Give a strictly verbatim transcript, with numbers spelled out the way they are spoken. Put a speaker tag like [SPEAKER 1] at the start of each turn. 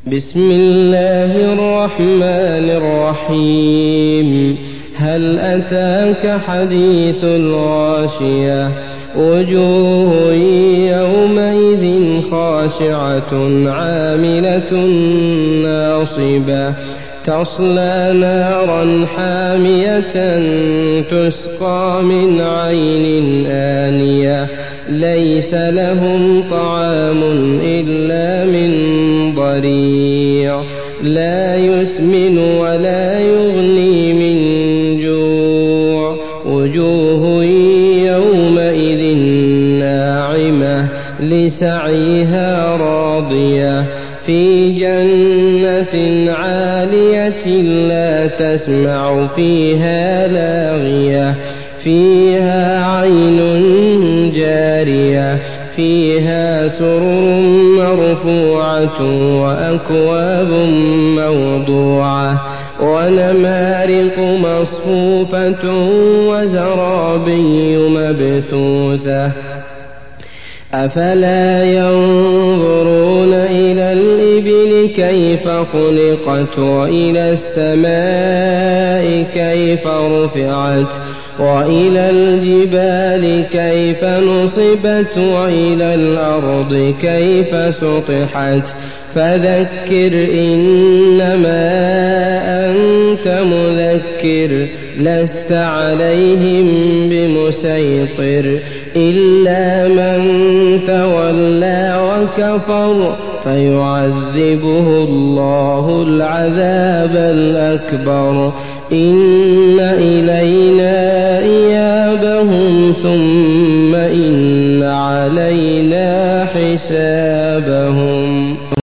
[SPEAKER 1] بسم الله الرحمن الرحيم هل أتاك حديث الغاشية وجوه يومئذ خاشعة عاملة ناصبة تصلى نارا حامية تسقى من عين آنية ليس لهم طعام إلا من ضريع لا يسمن ولا يغني من جوع وجوه يومئذ ناعمة لسعيها راضية في جنة عالية لا تسمع فيها لاغية فيها عين جارية فيها سرر مرفوعة وأكواب موضوعة ونمارق مصفوفة وزرابي مبثوثة أفلا ينظرون إلى الإبل كيف خلقت وإلى السماء كيف رفعت وإلى الجبال كيف نصبت وإلى الأرض كيف سطحت فذكر إنما أنت مذكر لست عليهم بمسيطر إلا من تولى وكفر فيعذبه الله العذاب الأكبر إن إلينا إيابهم ثم إن علينا حسابهم.